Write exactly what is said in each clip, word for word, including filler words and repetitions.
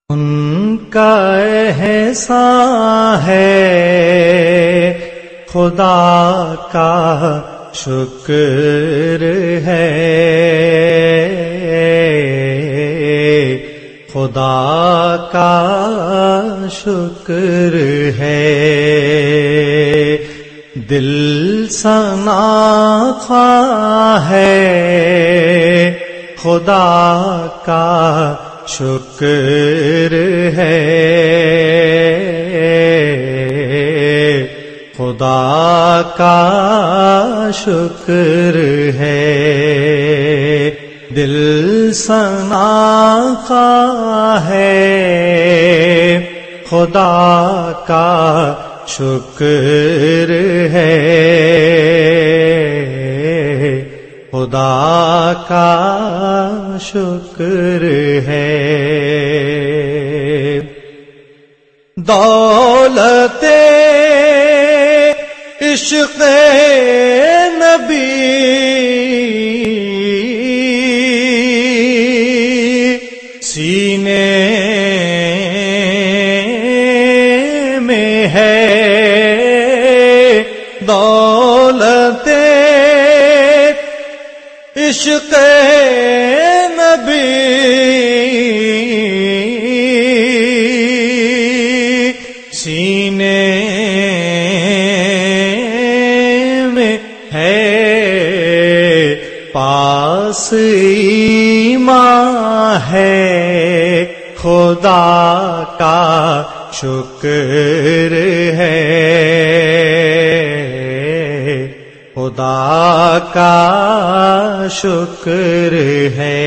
ان کا احسان ہے خدا کا شکر ہے، خدا کا شکر ہے، دل ثنا خواہ ہے خدا کا شکر ہے، خدا کا شکر ہے، دل ثنا خواہ ہے خدا کا شکر ہے، خدا کا شکر ہے، دولت عشق نبی سینے میں ہے، دولت عشق نبی سینے میں ہے، پاس ایمان ہے خدا کا شکر ہے، خدا کا شکر ہے،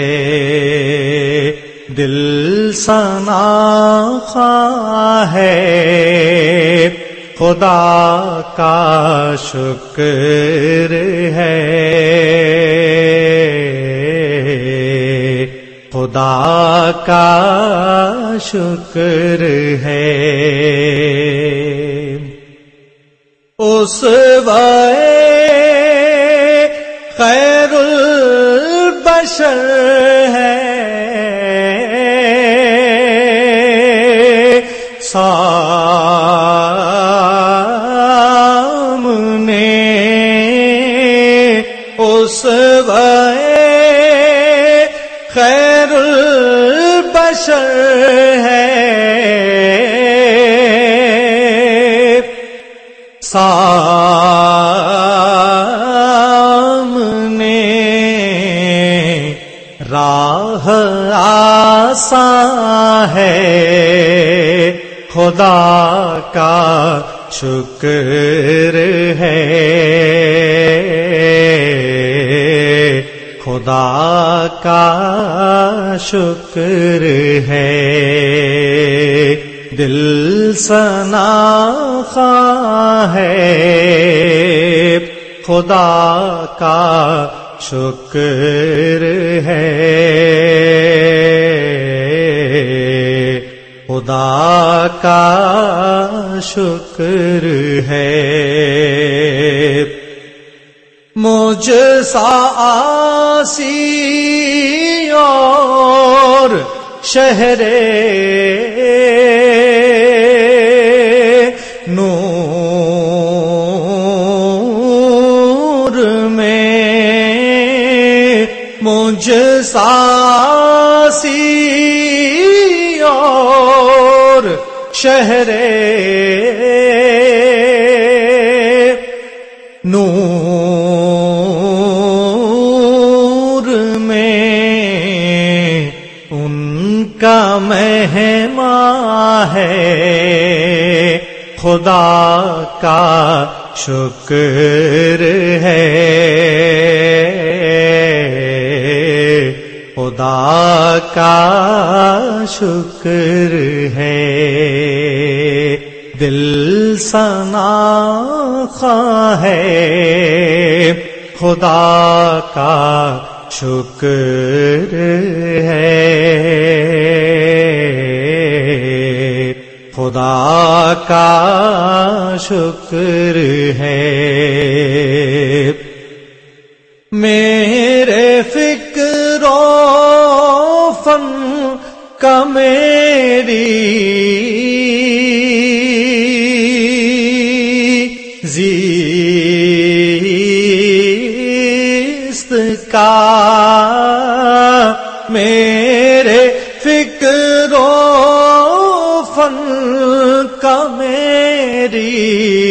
دل ثنا خواہ ہے خدا کا شکر ہے، خدا کا شکر ہے، اس وے خیر البشر ہے، سامنے اس وے خیر البشر ہے، راہ آسان ہے خدا کا شکر ہے، خدا کا شکر ہے، دل ثنا خواہ ہے خدا کا شکر ہے، خدا کا شکر ہے، مجھ سا آسی اور شہر نور میں، مجھ سا آسی اور شہر نور میں ان کا مہمان ہے خدا کا شکر ہے، خدا کا شکر ہے، دل ثنا خواہ ہے خدا کا شکر ہے، خدا کا شکر ہے، میرے فکر و فن کا میری زیست کا میرے فکر و فن کا میری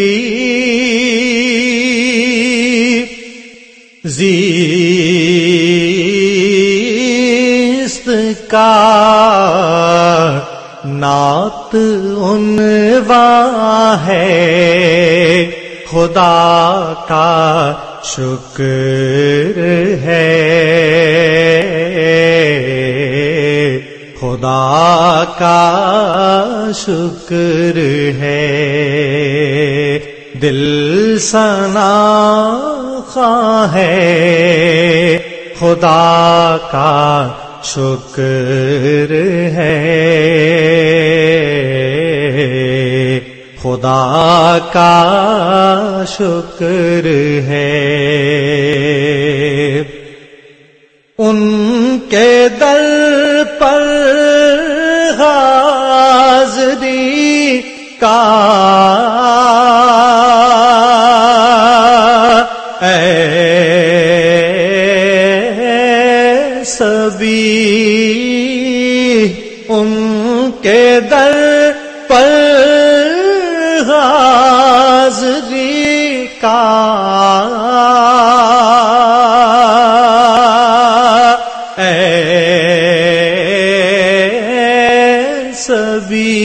زیست کا نعت عنواں ہے خدا کا شکر ہے خدا کا شکر ہے دل ثنا خواں ہے خدا کا شکر ہے خدا کا شکر ہے ان کے در پر حاضری کا سبھی ان کے در پر حاضری کا سبھی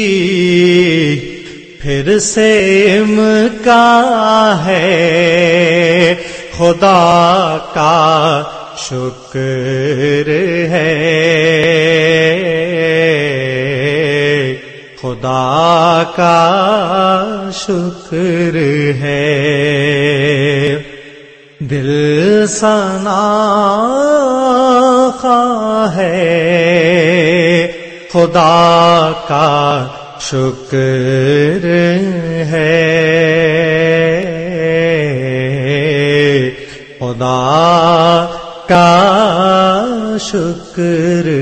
پھر سے امکان ہے خدا کا شکر ہے خدا کا شکر ہے دل ثنا خواں ہے خدا کا شکر ہے خدا کا شکر